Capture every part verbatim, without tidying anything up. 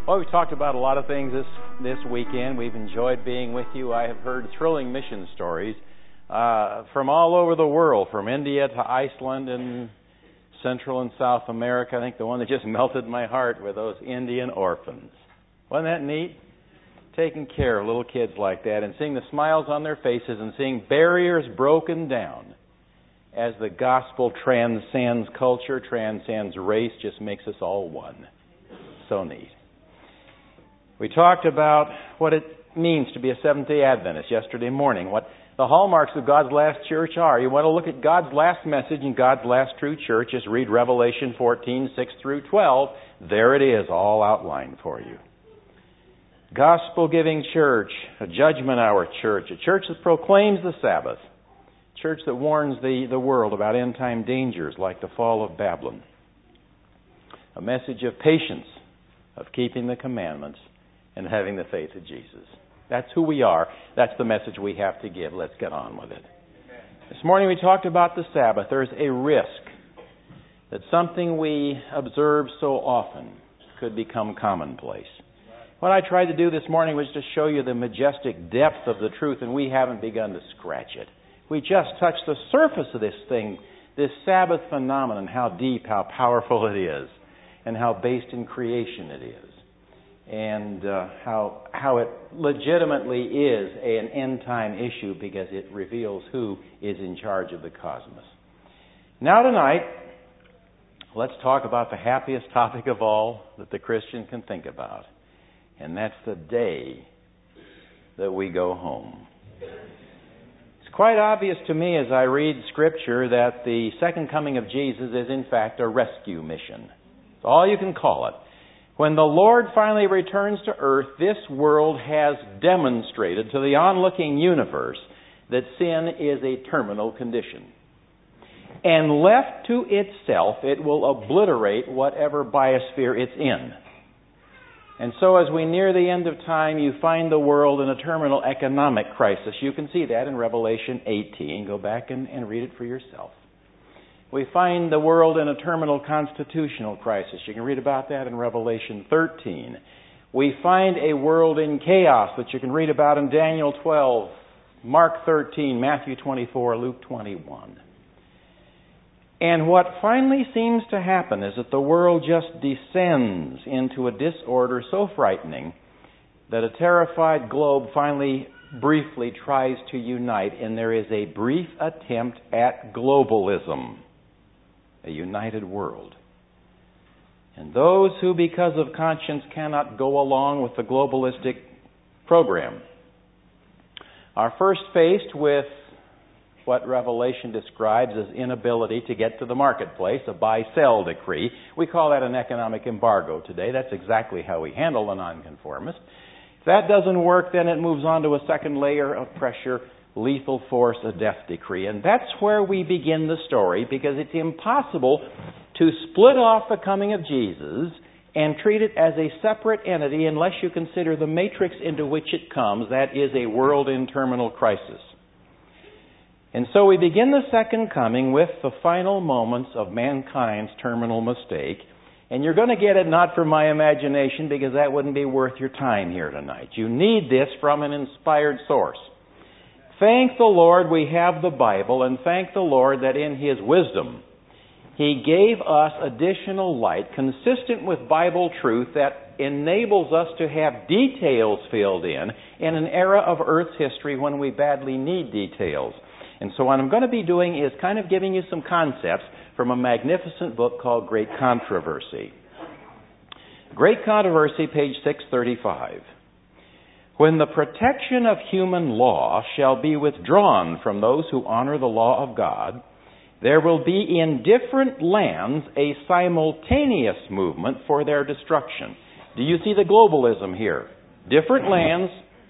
Well, we talked about a lot of things this this weekend. We've enjoyed being with you. I have heard thrilling mission stories uh, from all over the world, from India to Iceland and Central and South America. I think the one that just melted my heart were those Indian orphans. Wasn't that neat? Taking care of little kids like that and seeing the smiles on their faces and seeing barriers broken down as the gospel transcends culture, transcends race, just makes us all one. So neat. We talked about what it means to be a Seventh-day Adventist yesterday morning, what the hallmarks of God's last church are. You want to look at God's last message and God's last true church, just read Revelation fourteen, six through twelve. There it is, all outlined for you. Gospel-giving church, a judgment hour church, a church that proclaims the Sabbath, a church that warns the, the world about end-time dangers like the fall of Babylon, a message of patience, of keeping the commandments, and having the faith of Jesus. That's who we are. That's the message we have to give. Let's get on with it. This morning we talked about the Sabbath. There's a risk that something we observe so often could become commonplace. What I tried to do this morning was to show you the majestic depth of the truth, and we haven't begun to scratch it. We just touched the surface of this thing, this Sabbath phenomenon, how deep, how powerful it is, and how based in creation it is. And uh, how how it legitimately is an end-time issue because it reveals who is in charge of the cosmos. Now tonight, let's talk about the happiest topic of all that the Christian can think about. And that's the day that we go home. It's quite obvious to me as I read Scripture that the second coming of Jesus is in fact a rescue mission. It's all you can call it. When the Lord finally returns to earth, this world has demonstrated to the onlooking universe that sin is a terminal condition. And left to itself, it will obliterate whatever biosphere it's in. And so as we near the end of time, you find the world in a terminal economic crisis. You can see that in Revelation eighteen. Go back and, and read it for yourself. We find the world in a terminal constitutional crisis. You can read about that in Revelation thirteen. We find a world in chaos that you can read about in Daniel twelve, Mark thirteen, Matthew twenty-four, Luke twenty-one. And what finally seems to happen is that the world just descends into a disorder so frightening that a terrified globe finally briefly tries to unite, and there is a brief attempt at globalism. A united world. And those who, because of conscience, cannot go along with the globalistic program are first faced with what Revelation describes as inability to get to the marketplace, a buy-sell decree. We call that an economic embargo today. That's exactly how we handle the nonconformist. If that doesn't work, then it moves on to a second layer of pressure, lethal force, a death decree. And that's where we begin the story, because it's impossible to split off the coming of Jesus and treat it as a separate entity unless you consider the matrix into which it comes. That is a world in terminal crisis. And so we begin the second coming with the final moments of mankind's terminal mistake. And you're going to get it not from my imagination, because that wouldn't be worth your time here tonight. You need this from an inspired source. Thank the Lord we have the Bible, and thank the Lord that in His wisdom He gave us additional light consistent with Bible truth that enables us to have details filled in in an era of Earth's history when we badly need details. And so what I'm going to be doing is kind of giving you some concepts from a magnificent book called Great Controversy. Great Controversy, page six thirty-five. When the protection of human law shall be withdrawn from those who honor the law of God, there will be in different lands a simultaneous movement for their destruction. Do you see the globalism here? Different lands.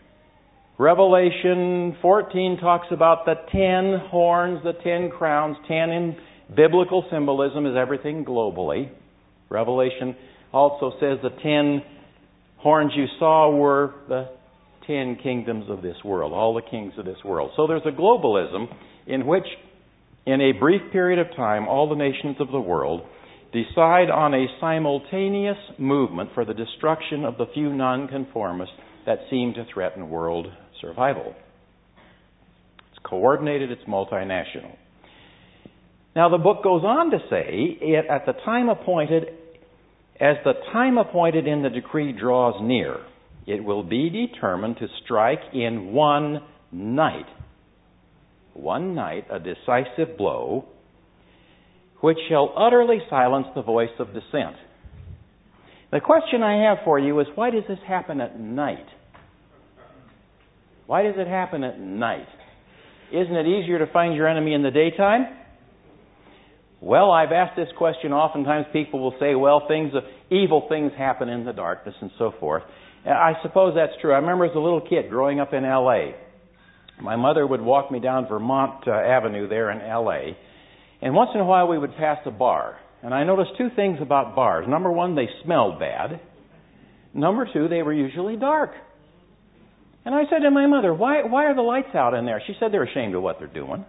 Revelation fourteen talks about the ten horns, the ten crowns. Ten in biblical symbolism is everything globally. Revelation also says the ten horns you saw were the ten kingdoms of this world, all the kings of this world. So there's a globalism in which, in a brief period of time, all the nations of the world decide on a simultaneous movement for the destruction of the few nonconformists that seem to threaten world survival. It's coordinated, it's multinational. Now the book goes on to say, it, at the time appointed, as the time appointed in the decree draws near, it will be determined to strike in one night, one night, a decisive blow, which shall utterly silence the voice of dissent. The question I have for you is, why does this happen at night? Why does it happen at night? Isn't it easier to find your enemy in the daytime? Well, I've asked this question. Oftentimes people will say, well, things, evil things happen in the darkness and so forth. I suppose that's true. I remember as a little kid growing up in L A, my mother would walk me down Vermont uh, Avenue there in L A, and once in a while we would pass a bar. And I noticed two things about bars. Number one, they smelled bad. Number two, they were usually dark. And I said to my mother, why, why are the lights out in there? She said they're ashamed of what they're doing.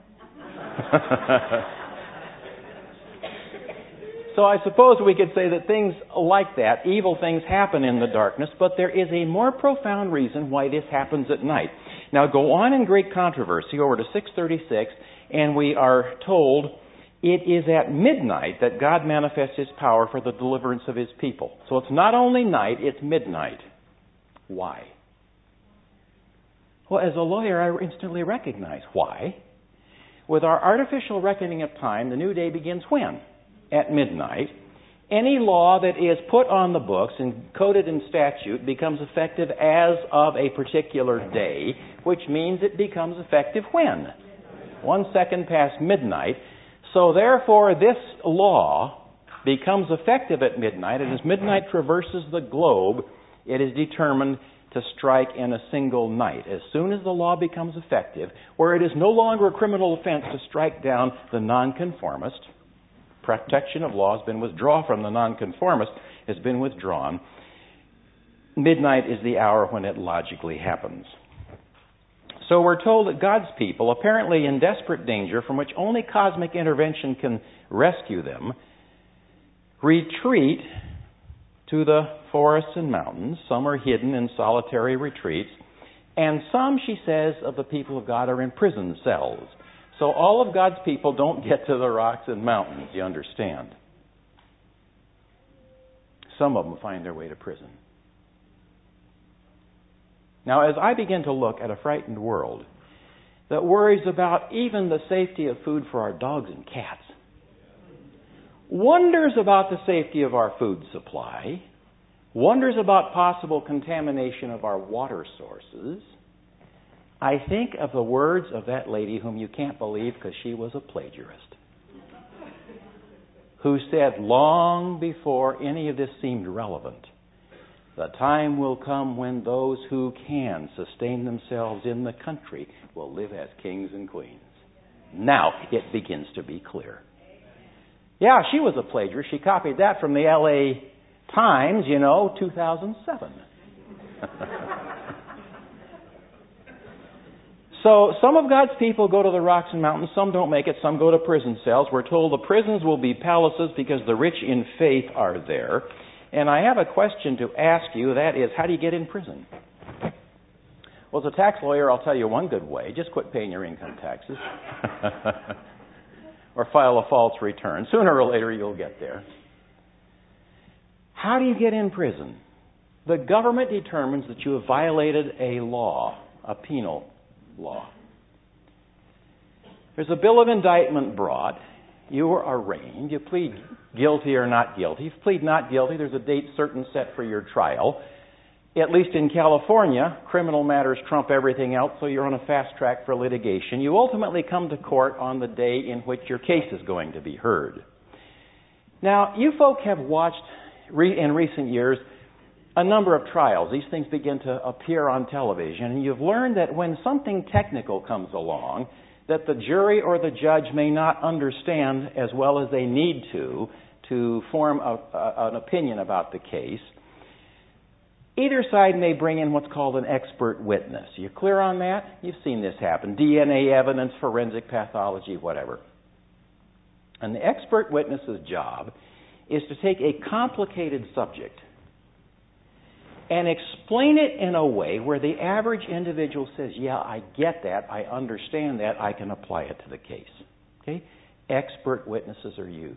So I suppose we could say that things like that, evil things happen in the darkness, but there is a more profound reason why this happens at night. Now go on in great controversy over to six thirty-six, and we are told it is at midnight that God manifests His power for the deliverance of His people. So it's not only night, it's midnight. Why? Well, as a lawyer, I instantly recognize why. With our artificial reckoning of time, the new day begins when? At midnight. Any law that is put on the books and coded in statute becomes effective as of a particular day, which means it becomes effective when? One second past midnight. So therefore, this law becomes effective at midnight, and as midnight traverses the globe, it is determined to strike in a single night. As soon as the law becomes effective, where it is no longer a criminal offense to strike down the nonconformist, protection of law has been withdrawn from the nonconformist, has been withdrawn. Midnight is the hour when it logically happens. So we're told that God's people, apparently in desperate danger from which only cosmic intervention can rescue them, retreat to the forests and mountains. Some are hidden in solitary retreats. And some, she says, of the people of God are in prison cells. So all of God's people don't get to the rocks and mountains, you understand. Some of them find their way to prison. Now, as I begin to look at a frightened world that worries about even the safety of food for our dogs and cats, wonders about the safety of our food supply, wonders about possible contamination of our water sources, I think of the words of that lady whom you can't believe because she was a plagiarist, who said long before any of this seemed relevant, the time will come when those who can sustain themselves in the country will live as kings and queens. Now it begins to be clear. Yeah, she was a plagiarist. She copied that from the L A Times, you know, two thousand seven. So some of God's people go to the rocks and mountains, some don't make it, some go to prison cells. We're told the prisons will be palaces because the rich in faith are there. And I have a question to ask you, that is, how do you get in prison? Well, as a tax lawyer, I'll tell you one good way. Just quit paying your income taxes. Or file a false return. Sooner or later, you'll get there. How do you get in prison? The government determines that you have violated a law, a penal law. There's a bill of indictment brought. You are arraigned. You plead guilty or not guilty. If you plead not guilty, there's a date certain set for your trial. At least in California, criminal matters trump everything else, so you're on a fast track for litigation. You ultimately come to court on the day in which your case is going to be heard. Now, you folk have watched in recent years a number of trials. These things begin to appear on television, and you've learned that when something technical comes along that the jury or the judge may not understand as well as they need to to form a, a, an opinion about the case, either side may bring in what's called an expert witness. You clear on that? You've seen this happen. D N A evidence, forensic pathology, whatever. And the expert witness's job is to take a complicated subject and explain it in a way where the average individual says, yeah, I get that, I understand that, I can apply it to the case. Okay? Expert witnesses are used.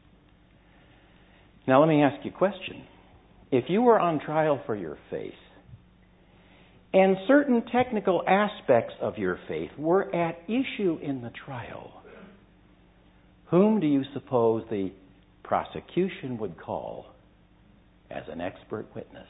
Now let me ask you a question. If you were on trial for your faith, and certain technical aspects of your faith were at issue in the trial, whom do you suppose the prosecution would call as an expert witness?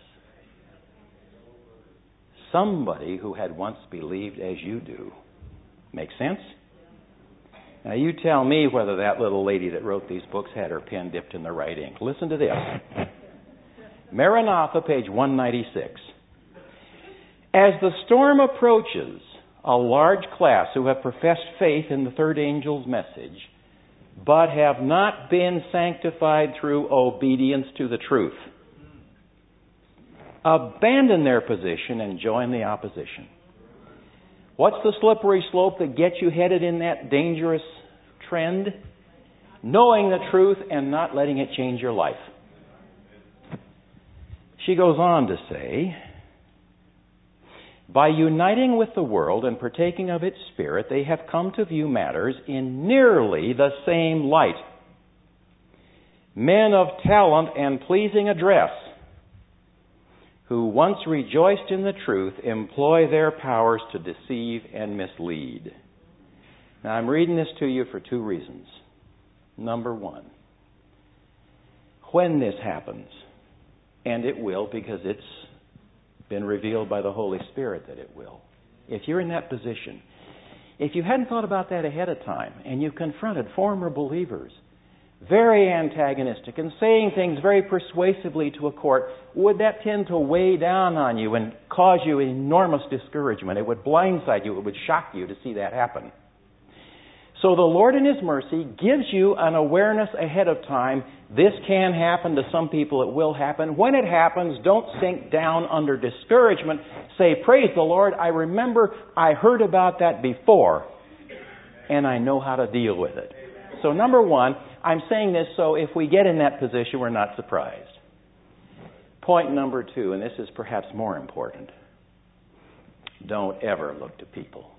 Somebody who had once believed as you do. Make sense? Now you tell me whether that little lady that wrote these books had her pen dipped in the right ink. Listen to this. Maranatha, page one ninety-six. As the storm approaches, a large class who have professed faith in the third angel's message, but have not been sanctified through obedience to the truth, abandon their position and join the opposition. What's the slippery slope that gets you headed in that dangerous trend? Knowing the truth and not letting it change your life. She goes on to say, by uniting with the world and partaking of its spirit, they have come to view matters in nearly the same light. Men of talent and pleasing address, who once rejoiced in the truth, employ their powers to deceive and mislead. Now, I'm reading this to you for two reasons. Number one, when this happens, and it will because it's been revealed by the Holy Spirit that it will. If you're in that position, if you hadn't thought about that ahead of time, and you confronted former believers, very antagonistic and saying things very persuasively to a court, would that tend to weigh down on you and cause you enormous discouragement? It would blindside you. It would shock you to see that happen. So the Lord in His mercy gives you an awareness ahead of time. This can happen to some people. It will happen. When it happens, don't sink down under discouragement. Say, praise the Lord. I remember I heard about that before, and I know how to deal with it. So number one, I'm saying this so if we get in that position, we're not surprised. Point number two, and this is perhaps more important. Don't ever look to people.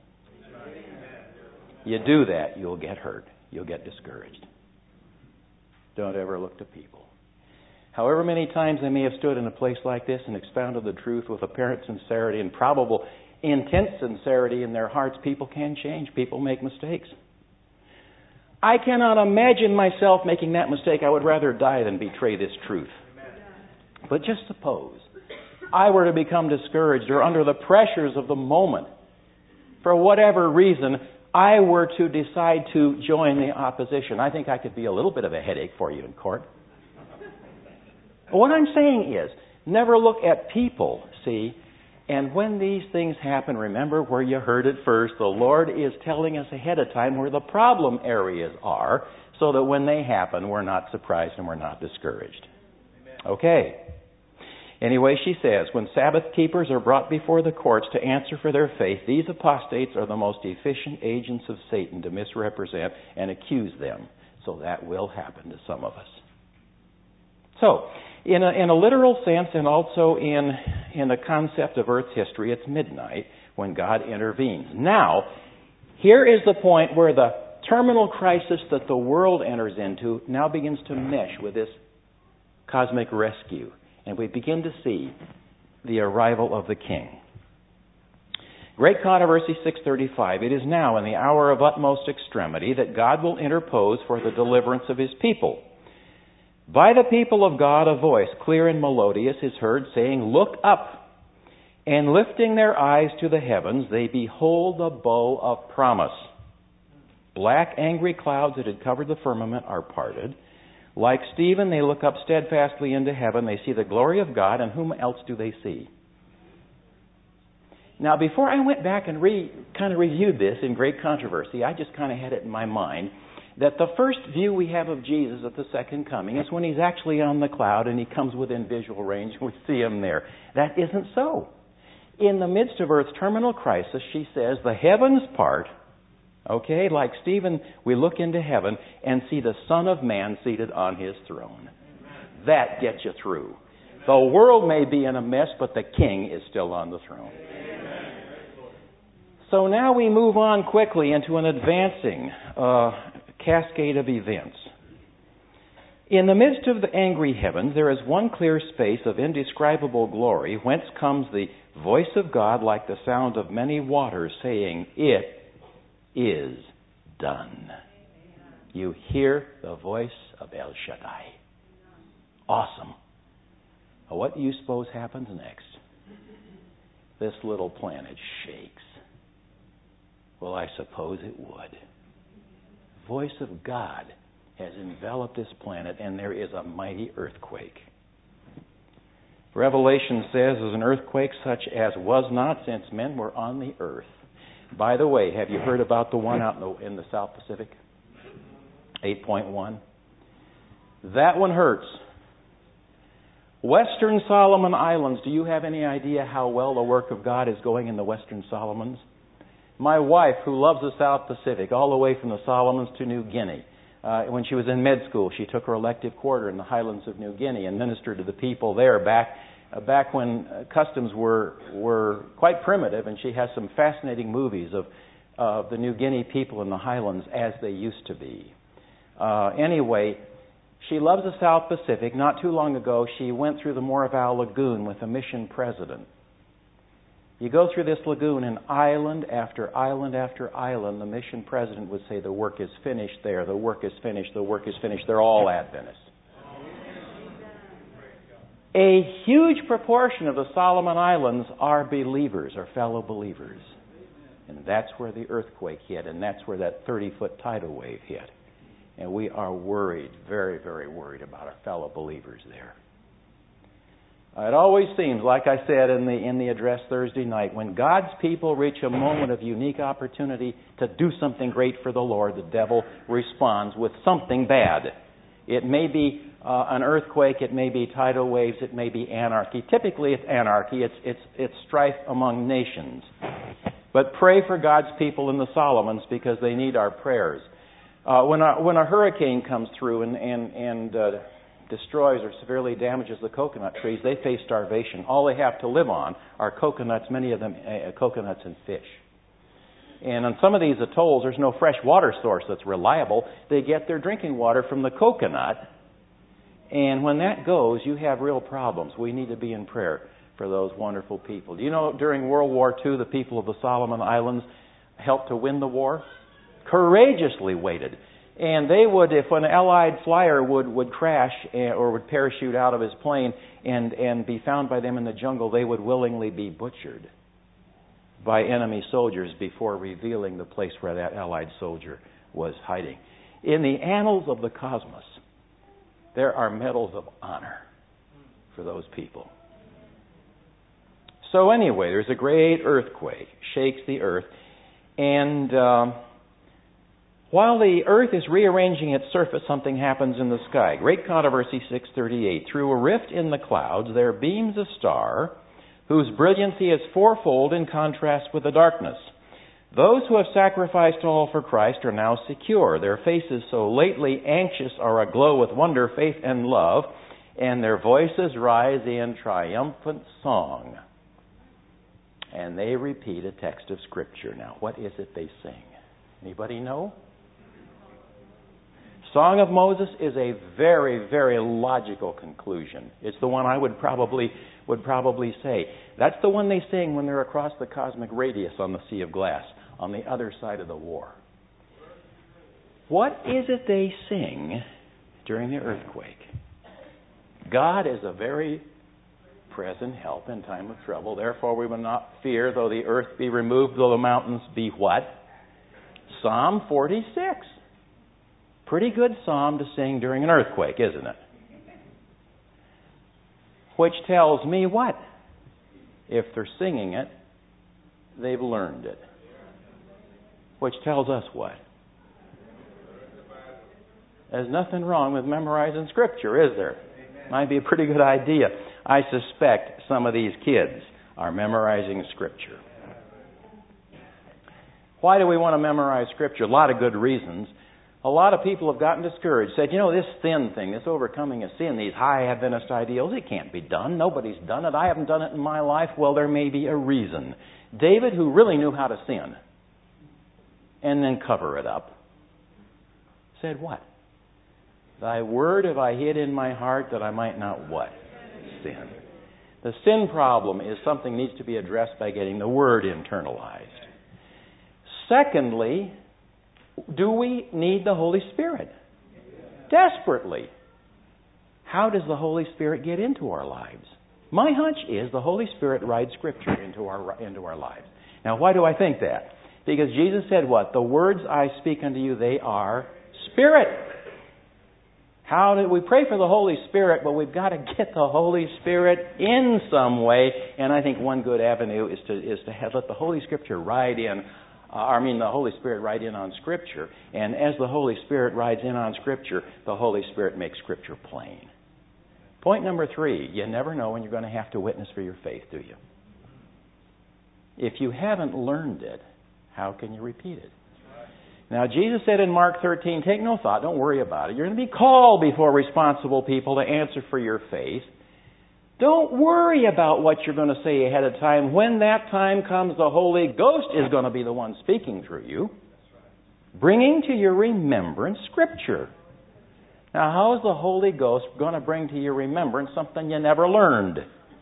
You do that, you'll get hurt. You'll get discouraged. Don't ever look to people. However many times they may have stood in a place like this and expounded the truth with apparent sincerity and probable intense sincerity in their hearts, people can change. People make mistakes. I cannot imagine myself making that mistake. I would rather die than betray this truth. But just suppose I were to become discouraged or under the pressures of the moment, for whatever reason, I were to decide to join the opposition. I think I could be a little bit of a headache for you in court. What I'm saying is, never look at people, see, and when these things happen, remember where you heard it first. The Lord is telling us ahead of time where the problem areas are, so that when they happen, we're not surprised and we're not discouraged. Amen. Okay. Anyway, she says, when Sabbath keepers are brought before the courts to answer for their faith, these apostates are the most efficient agents of Satan to misrepresent and accuse them. So that will happen to some of us. So, in a, in a literal sense and also in, in the concept of Earth's history, it's midnight when God intervenes. Now, here is the point where the terminal crisis that the world enters into now begins to mesh with this cosmic rescue. And we begin to see the arrival of the King. Great Controversy six thirty-five. It is now in the hour of utmost extremity that God will interpose for the deliverance of His people. By the people of God a voice, clear and melodious, is heard saying, look up. And lifting their eyes to the heavens, they behold the bow of promise. Black angry clouds that had covered the firmament are parted. Like Stephen, they look up steadfastly into heaven. They see the glory of God, and whom else do they see? Now, before I went back and re, kind of reviewed this in Great Controversy, I just kind of had it in my mind that the first view we have of Jesus at the second coming is when He's actually on the cloud and He comes within visual range and we see Him there. That isn't so. In the midst of Earth's terminal crisis, she says, the heavens part. Okay, like Stephen, we look into heaven and see the Son of Man seated on His throne. that get you through. The world may be in a mess, but the King is still on the throne. So now we move on quickly into an advancing uh, cascade of events. In the midst of the angry heavens, there is one clear space of indescribable glory, whence comes the voice of God like the sound of many waters, saying, "It is done." You hear the voice of El Shaddai. Awesome. Well, what do you suppose happens next? This little planet shakes. Well, I suppose it would. The voice of God has enveloped this planet, and there is a mighty earthquake. Revelation says there's an earthquake such as was not since men were on the earth. By the way, have you heard about the one out in the, in the South Pacific? eight point one. That one hurts. Western Solomon Islands. Do you have any idea how well the work of God is going in the Western Solomons? My wife, who loves the South Pacific, all the way from the Solomons to New Guinea, uh, when she was in med school, she took her elective quarter in the highlands of New Guinea and ministered to the people there back uh, back when uh, customs were were quite primitive, and she has some fascinating movies of uh, the New Guinea people in the highlands as they used to be. Uh, anyway, she loves the South Pacific. Not too long ago, she went through the Moraval Lagoon with a mission president. You go through this lagoon, and island after island after island, the mission president would say, "The work is finished there, the work is finished, the work is finished." They're all Adventists. A huge proportion of the Solomon Islands are believers, are fellow believers. And that's where the earthquake hit, and that's where that thirty-foot tidal wave hit. And we are worried, very, very worried about our fellow believers there. It always seems, like I said in the in the address Thursday night, when God's people reach a moment of unique opportunity to do something great for the Lord, the devil responds with something bad. It may be uh, an earthquake, it may be tidal waves, it may be anarchy. Typically it's anarchy, it's it's it's strife among nations. But pray for God's people in the Solomons because they need our prayers. Uh, when a when a hurricane comes through and and and uh, destroys or severely damages the coconut trees, they face starvation. All they have to live on are coconuts, many of them uh, coconuts and fish. And on some of these atolls, there's no fresh water source that's reliable. They get their drinking water from the coconut. And when that goes, you have real problems. We need to be in prayer for those wonderful people. Do you know during World War Two, the people of the Solomon Islands helped to win the war? Courageously waited. And they would, if an Allied flyer would, would crash or would parachute out of his plane and, and be found by them in the jungle, they would willingly be butchered by enemy soldiers before revealing the place where that Allied soldier was hiding. In the annals of the cosmos, there are medals of honor for those people. So anyway, there's a great earthquake, shakes the earth, and Um, While the earth is rearranging its surface, something happens in the sky. Great Controversy six thirty-eight. Through a rift in the clouds, there beams a star whose brilliancy is fourfold in contrast with the darkness. Those who have sacrificed all for Christ are now secure. Their faces so lately anxious are aglow with wonder, faith, and love, and their voices rise in triumphant song. And they repeat a text of Scripture. Now, what is it they sing? Anybody know? Song of Moses is a very, very logical conclusion. It's the one I would probably would probably say. That's the one they sing when they're across the cosmic radius on the Sea of Glass, on the other side of the war. What is it they sing during the earthquake? God is a very present help in time of trouble. Therefore we will not fear, though the earth be removed, though the mountains be what? Psalm forty-six. Pretty good psalm to sing during an earthquake, isn't it? Which tells me what? If they're singing it, they've learned it. Which tells us what? There's nothing wrong with memorizing Scripture, is there? Might be a pretty good idea. I suspect some of these kids are memorizing Scripture. Why do we want to memorize Scripture? A lot of good reasons. A lot of people have gotten discouraged, said, you know, this sin thing, this overcoming of sin, these high Adventist ideals, it can't be done. Nobody's done it. I haven't done it in my life. Well, there may be a reason. David, who really knew how to sin and then cover it up, said what? Thy word have I hid in my heart that I might not what? Sin. The sin problem is something that needs to be addressed by getting the word internalized. Secondly, do we need the Holy Spirit? Desperately. How does the Holy Spirit get into our lives? My hunch is the Holy Spirit rides Scripture into our into our lives. Now, why do I think that? Because Jesus said what? The words I speak unto you, they are Spirit. How do we pray for the Holy Spirit? But we've got to get the Holy Spirit in some way. And I think one good avenue is to is to have, let the Holy Scripture ride in. Uh, I mean, the Holy Spirit ride in on Scripture. And as the Holy Spirit rides in on Scripture, the Holy Spirit makes Scripture plain. Point number three, you never know when you're going to have to witness for your faith, do you? If you haven't learned it, how can you repeat it? Now, Jesus said in Mark thirteen, take no thought, don't worry about it. You're going to be called before responsible people to answer for your faith. Don't worry about what you're going to say ahead of time. When that time comes, the Holy Ghost is going to be the one speaking through you, bringing to your remembrance Scripture. Now, how is the Holy Ghost going to bring to your remembrance something you never learned?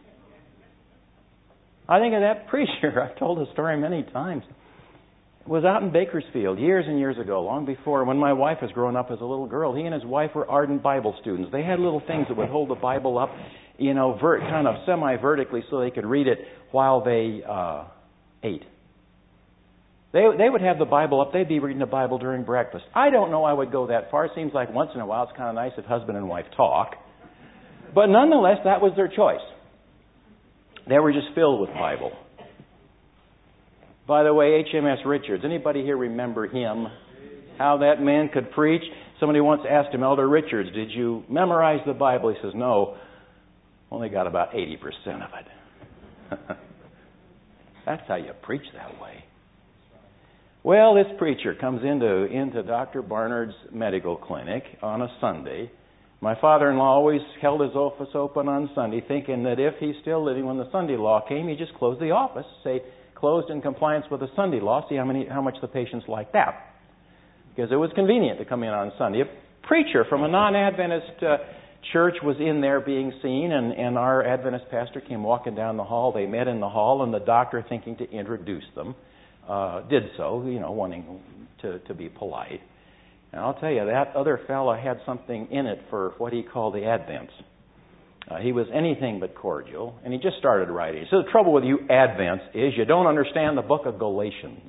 I think of that preacher. I've told the story many times. It was out in Bakersfield years and years ago, long before, when my wife was growing up as a little girl. He and his wife were ardent Bible students. They had little things that would hold the Bible up, you know, vert, kind of semi-vertically so they could read it while they uh, ate. They they would have the Bible up. They'd be reading the Bible during breakfast. I don't know I would go that far. It seems like once in a while it's kind of nice if husband and wife talk. But nonetheless, that was their choice. They were just filled with Bible. By the way, H M S Richards, anybody here remember him? How that man could preach? Somebody once asked him, Elder Richards, did you memorize the Bible? He says, no, only got about eighty percent of it. That's how you preach that way. Well, this preacher comes into, into Doctor Barnard's medical clinic on a Sunday. My father-in-law always held his office open on Sunday, thinking that if he's still living when the Sunday law came, he'd just close the office, say, closed in compliance with the Sunday law, see how many, how much the patients liked that. Because it was convenient to come in on Sunday. A preacher from a non-Adventist uh, church was in there being seen, and, and our Adventist pastor came walking down the hall. They met in the hall, and the doctor, thinking to introduce them, uh, did so, you know, wanting to, to be polite. And I'll tell you, that other fellow had something in it for what he called the Advents. Uh, he was anything but cordial, and he just started writing. So the trouble with you Advents is you don't understand the book of Galatians.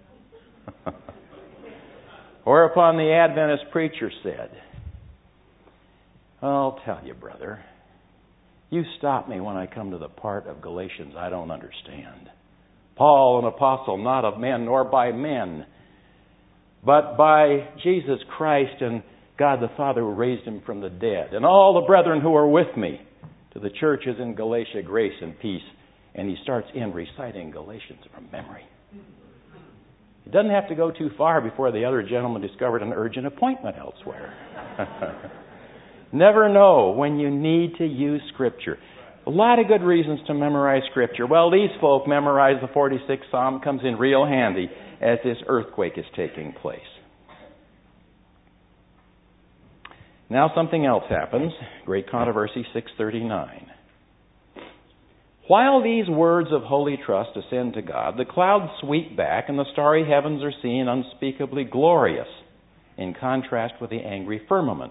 Whereupon the Adventist preacher said, I'll tell you, brother, you stop me when I come to the part of Galatians I don't understand. Paul, an apostle, not of men nor by men, but by Jesus Christ and God the Father who raised him from the dead, and all the brethren who are with me, to the churches in Galatia, grace and peace. And he starts in reciting Galatians from memory. He doesn't have to go too far before the other gentleman discovered an urgent appointment elsewhere. Never know when you need to use Scripture. A lot of good reasons to memorize Scripture. Well, these folk memorize the forty-sixth Psalm, comes in real handy as this earthquake is taking place. Now something else happens. Great Controversy six thirty-nine. While these words of holy trust ascend to God, the clouds sweep back and the starry heavens are seen unspeakably glorious in contrast with the angry firmament.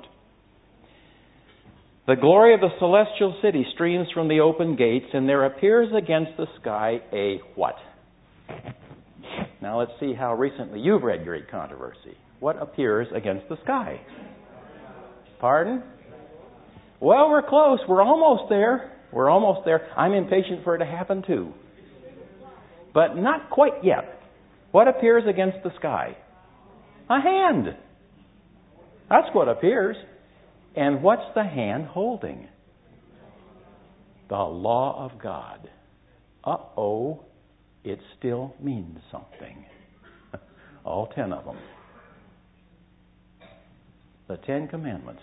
The glory of the celestial city streams from the open gates, and there appears against the sky a what? Now let's see how recently you've read Great Controversy. What appears against the sky? Pardon? Well, we're close. We're almost there. We're almost there. I'm impatient for it to happen too. But not quite yet. What appears against the sky? A hand. That's what appears. And what's the hand holding? The law of God. Uh-oh, it still means something. All ten of them. The Ten Commandments.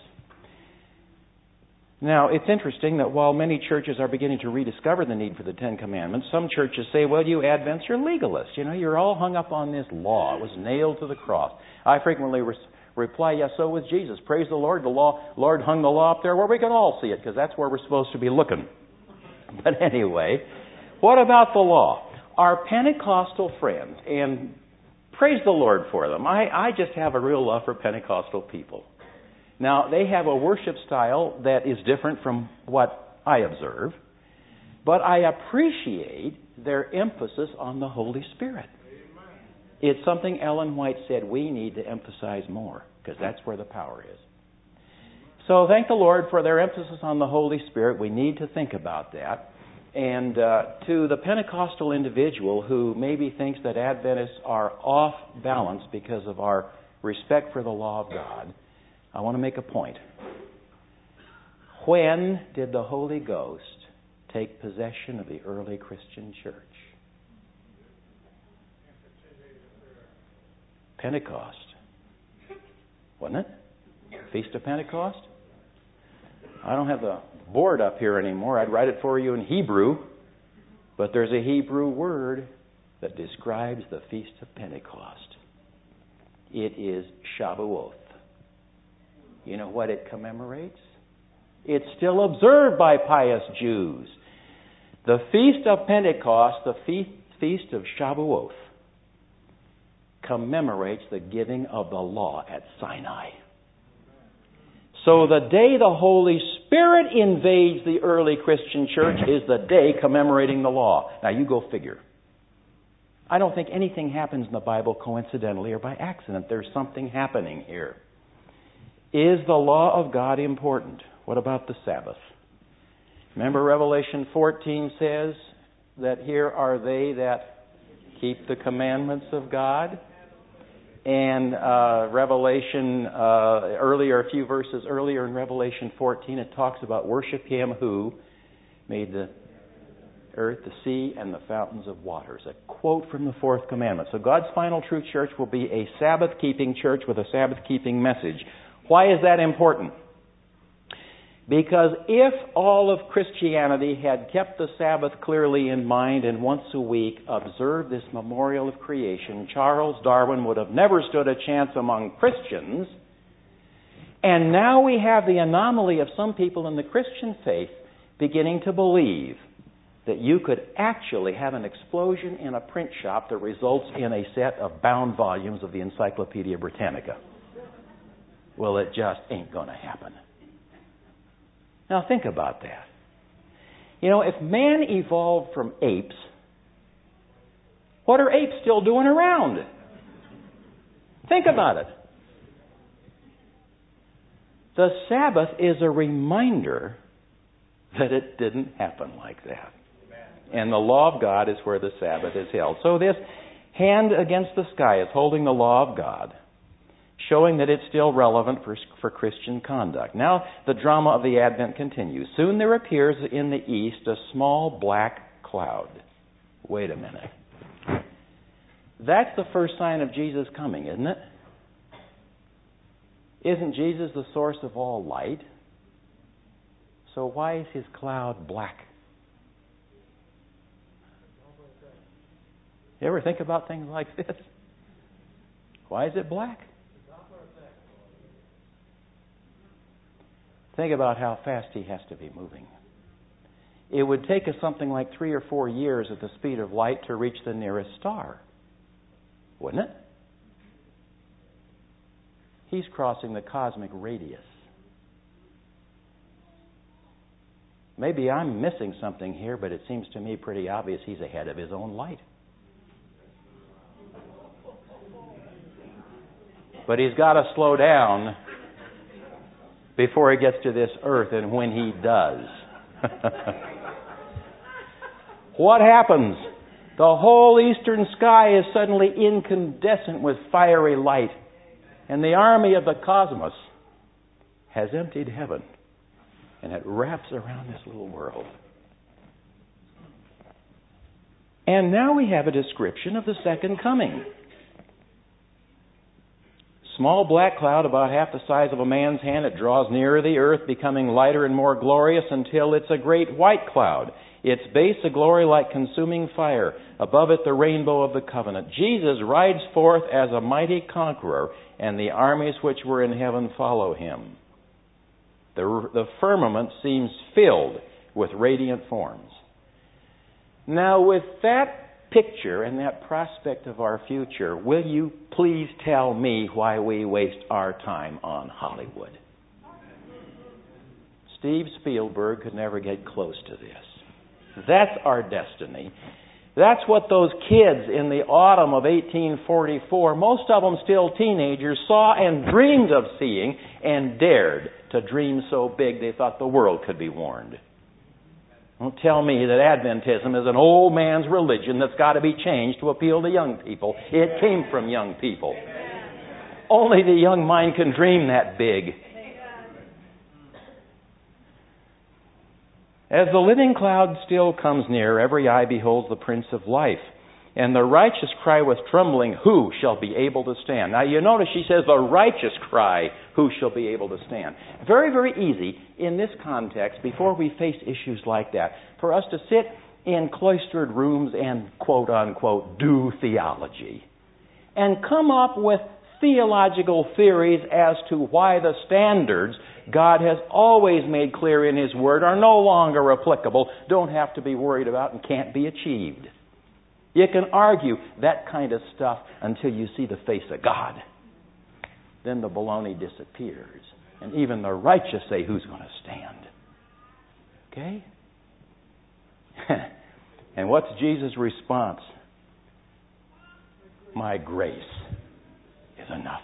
Now, it's interesting that while many churches are beginning to rediscover the need for the Ten Commandments, some churches say, well, you Adventists, you're legalists. You know, you're all hung up on this law. It was nailed to the cross. I frequently re- reply, yes, so was Jesus. Praise the Lord. The law, Lord hung the law up there where we can all see it, because that's where we're supposed to be looking. But anyway, what about the law? Our Pentecostal friends, and praise the Lord for them. I, I just have a real love for Pentecostal people. Now, they have a worship style that is different from what I observe, but I appreciate their emphasis on the Holy Spirit. Amen. It's something Ellen White said we need to emphasize more, because that's where the power is. So thank the Lord for their emphasis on the Holy Spirit. We need to think about that. And uh, to the Pentecostal individual who maybe thinks that Adventists are off balance because of our respect for the law of God, I want to make a point. When did the Holy Ghost take possession of the early Christian church? Pentecost. Wasn't it? Feast of Pentecost? I don't have the board up here anymore. I'd write it for you in Hebrew. But there's a Hebrew word that describes the Feast of Pentecost. It is Shavuot. You know what it commemorates? It's still observed by pious Jews. The Feast of Pentecost, the Feast of Shavuot, commemorates the giving of the law at Sinai. So the day the Holy Spirit invades the early Christian church is the day commemorating the law. Now you go figure. I don't think anything happens in the Bible coincidentally or by accident. There's something happening here. Is the law of God important? What about the Sabbath? Remember Revelation fourteen says that here are they that keep the commandments of God? And uh, Revelation, uh, earlier, a few verses earlier in Revelation fourteen, it talks about worship Him who made the earth, the sea, and the fountains of waters. A quote from the fourth commandment. So God's final true church will be a Sabbath-keeping church with a Sabbath-keeping message. Why is that important? Because if all of Christianity had kept the Sabbath clearly in mind and once a week observed this memorial of creation, Charles Darwin would have never stood a chance among Christians. And now we have the anomaly of some people in the Christian faith beginning to believe that you could actually have an explosion in a print shop that results in a set of bound volumes of the Encyclopedia Britannica. Well, it just ain't going to happen. Now think about that. You know, if man evolved from apes, what are apes still doing around? Think about it. The Sabbath is a reminder that it didn't happen like that. And the law of God is where the Sabbath is held. So this hand against the sky is holding the law of God, showing that it's still relevant for, for Christian conduct. Now, the drama of the Advent continues. Soon there appears in the east a small black cloud. Wait a minute. That's the first sign of Jesus coming, isn't it? Isn't Jesus the source of all light? So why is His cloud black? You ever think about things like this? Why is it black? Think about how fast He has to be moving. It would take us something like three or four years at the speed of light to reach the nearest star. Wouldn't it? He's crossing the cosmic radius. Maybe I'm missing something here, but it seems to me pretty obvious He's ahead of His own light. But He's got to slow down before He gets to this earth, and when He does, what happens? The whole eastern sky is suddenly incandescent with fiery light, and the army of the cosmos has emptied heaven, and it wraps around this little world. And now we have a description of the second coming. Small black cloud about half the size of a man's hand. It draws nearer the earth, becoming lighter and more glorious until it's a great white cloud. Its base a glory like consuming fire. Above it the rainbow of the covenant. Jesus rides forth as a mighty conqueror, and the armies which were in heaven follow him. The, the firmament seems filled with radiant forms. Now, with that picture and that prospect of our future, will you please tell me why we waste our time on Hollywood? Steve Spielberg could never get close to this. That's our destiny. That's what those kids in the autumn of eighteen forty-four, most of them still teenagers, saw and dreamed of seeing and dared to dream so big they thought the world could be warned. Don't tell me that Adventism is an old man's religion that's got to be changed to appeal to young people. It came from young people. Only the young mind can dream that big. As the living cloud still comes near, every eye beholds the Prince of Life. And the righteous cry with trembling, who shall be able to stand? Now you notice she says the righteous cry, who shall be able to stand? Very, very easy in this context, before we face issues like that, for us to sit in cloistered rooms and quote unquote do theology. And come up with theological theories as to why the standards God has always made clear in His Word are no longer applicable, don't have to be worried about, and can't be achieved. You can argue that kind of stuff until you see the face of God. Then the baloney disappears. And even the righteous say, who's going to stand? Okay? And what's Jesus' response? My grace is enough.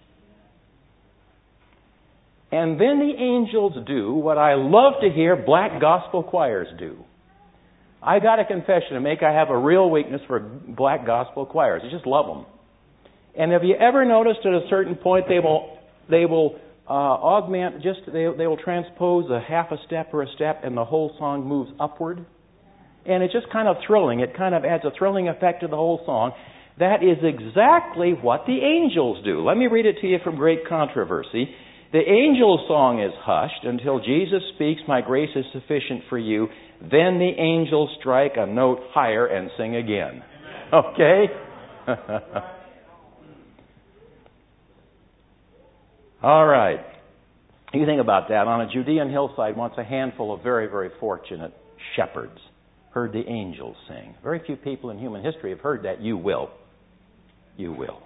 And then the angels do what I love to hear black gospel choirs do. I got a confession to make. I have a real weakness for black gospel choirs. I just love them. And have you ever noticed at a certain point they will they will uh, augment, just they they will transpose a half a step or a step, and the whole song moves upward? And it's just kind of thrilling. It kind of adds a thrilling effect to the whole song. That is exactly what the angels do. Let me read it to you from Great Controversy. The angels' song is hushed until Jesus speaks, my grace is sufficient for you. Then the angels strike a note higher and sing again. Okay? All right. You think about that. On a Judean hillside, once a handful of very, very fortunate shepherds heard the angels sing. Very few people in human history have heard that. You will. You will.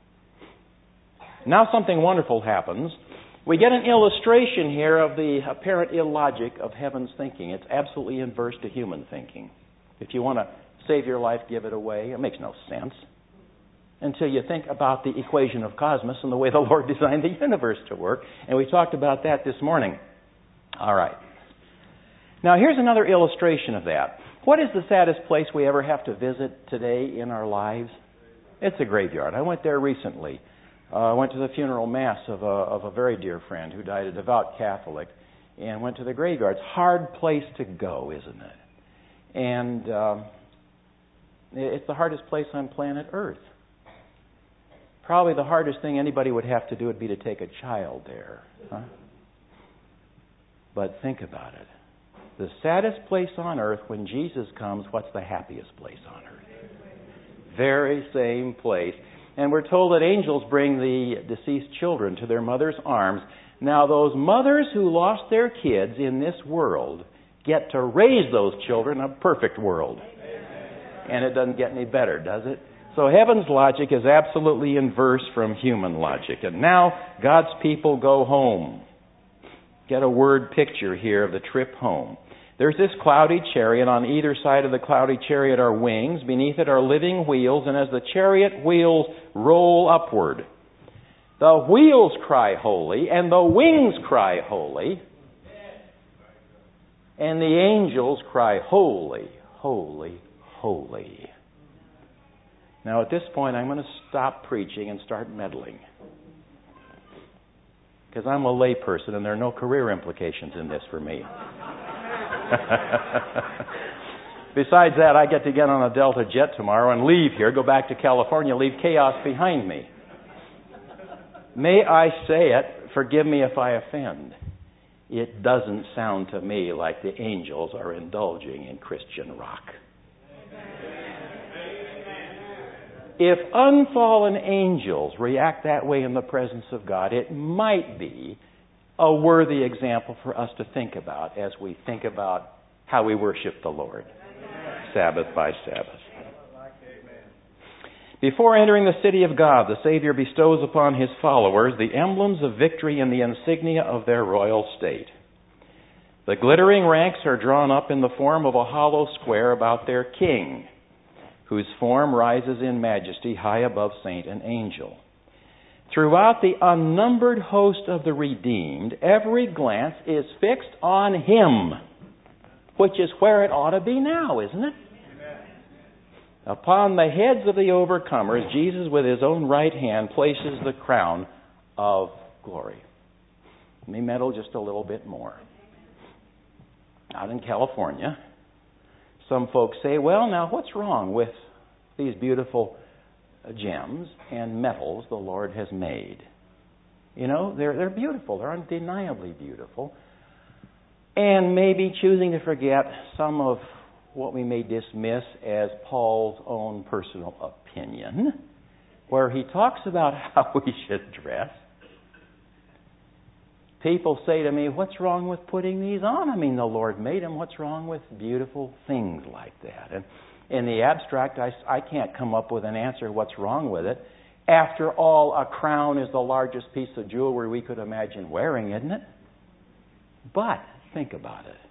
Now something wonderful happens. We get an illustration here of the apparent illogic of heaven's thinking. It's absolutely inverse to human thinking. If you want to save your life, give it away. It makes no sense until you think about the equation of cosmos and the way the Lord designed the universe to work. And we talked about that this morning. All right. Now here's another illustration of that. What is the saddest place we ever have to visit today in our lives? It's a graveyard. I went there recently. I uh, went to the funeral mass of a, of a very dear friend who died, a devout Catholic, and went to the graveyard. It's a hard place to go, isn't it? And um, it's the hardest place on planet Earth. Probably the hardest thing anybody would have to do would be to take a child there. Huh? But think about it. The saddest place on earth, when Jesus comes, what's the happiest place on earth? Very same place. And we're told that angels bring the deceased children to their mother's arms. Now, those mothers who lost their kids in this world get to raise those children in a perfect world. And it doesn't get any better, does it? So heaven's logic is absolutely inverse from human logic. And now God's people go home. Get a word picture here of the trip home. There's this cloudy chariot. On either side of the cloudy chariot are wings. Beneath it are living wheels. And as the chariot wheels roll upward, the wheels cry holy, and the wings cry holy, and the angels cry holy, holy, holy. Now at this point I'm going to stop preaching and start meddling. Because I'm a lay person and there are no career implications in this for me. Besides that, I get to get on a Delta jet tomorrow and leave here, go back to California, leave chaos behind me. May I say it, forgive me if I offend. It doesn't sound to me like the angels are indulging in Christian rock. If unfallen angels react that way in the presence of God, it might be a worthy example for us to think about as we think about how we worship the Lord, Sabbath by Sabbath. Before entering the city of God, the Savior bestows upon His followers the emblems of victory and the insignia of their royal state. The glittering ranks are drawn up in the form of a hollow square about their King, whose form rises in majesty high above saint and angel. Throughout the unnumbered host of the redeemed, every glance is fixed on Him, which is where it ought to be now, isn't it? Upon the heads of the overcomers, Jesus with His own right hand places the crown of glory. Let me meddle just a little bit more. Out in California, some folks say, well, now what's wrong with these beautiful gems and metals the Lord has made? You know, they're, they're beautiful. They're undeniably beautiful. And maybe choosing to forget some of what we may dismiss as Paul's own personal opinion, where he talks about how we should dress. People say to me, what's wrong with putting these on? I mean, the Lord made them. What's wrong with beautiful things like that? And in the abstract, I, I can't come up with an answer what's wrong with it. After all, a crown is the largest piece of jewelry we could imagine wearing, isn't it? But think about it.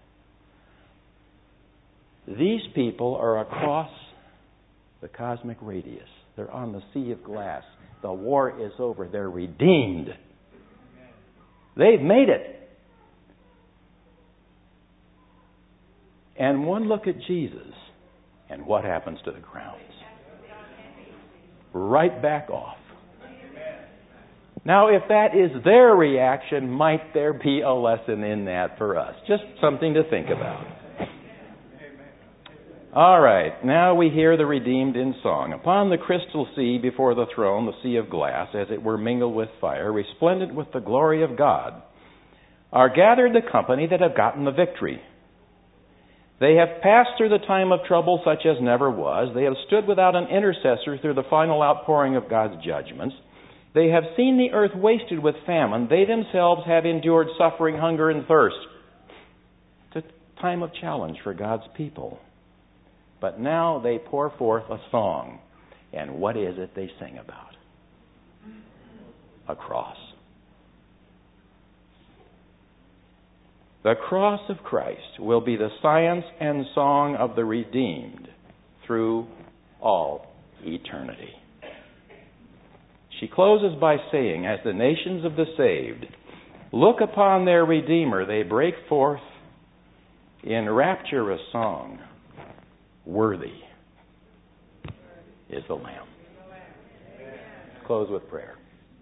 These people are across the cosmic radius. They're on the sea of glass. The war is over. They're redeemed. They've made it. And one look at Jesus, and what happens to the crowns? Right back off. Now, if that is their reaction, might there be a lesson in that for us? Just something to think about. All right, now we hear the redeemed in song. Upon the crystal sea before the throne, the sea of glass, as it were mingled with fire, resplendent with the glory of God, are gathered the company that have gotten the victory. They have passed through the time of trouble such as never was. They have stood without an intercessor through the final outpouring of God's judgments. They have seen the earth wasted with famine. They themselves have endured suffering, hunger, and thirst. It's a time of challenge for God's people. But now they pour forth a song. And what is it they sing about? A cross. The cross of Christ will be the science and song of the redeemed through all eternity. She closes by saying, as the nations of the saved look upon their Redeemer, they break forth in rapturous song. Worthy is the Lamb. Close with prayer.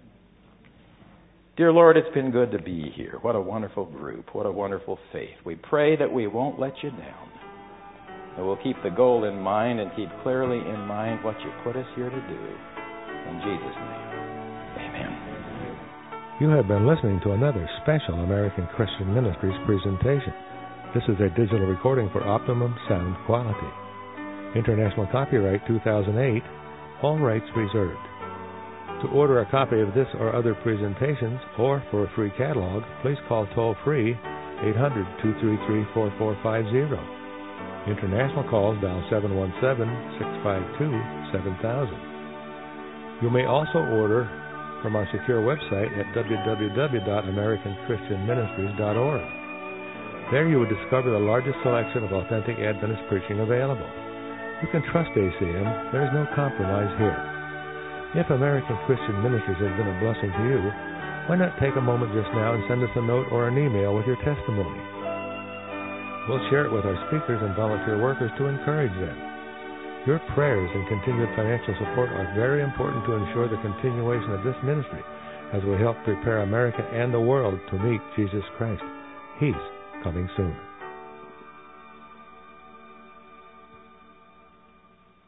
Dear Lord, it's been good to be here. What a wonderful group. What a wonderful faith. We pray that we won't let you down. That we'll keep the goal in mind and keep clearly in mind what you put us here to do. In Jesus' name, amen. You have been listening to another special American Christian Ministries presentation. This is a digital recording for optimum sound quality. International copyright two thousand eight, all rights reserved. To order a copy of this or other presentations, or for a free catalog, please call toll-free eight hundred, two three three, four four five zero. International calls dial seven one seven, six five two, seven thousand. You may also order from our secure website at w w w dot american christian ministries dot org. There you will discover the largest selection of authentic Adventist preaching available. You can trust A C M. There is no compromise here. If American Christian Ministries has been a blessing to you, why not take a moment just now and send us a note or an email with your testimony? We'll share it with our speakers and volunteer workers to encourage them. Your prayers and continued financial support are very important to ensure the continuation of this ministry as we help prepare America and the world to meet Jesus Christ. He's coming soon.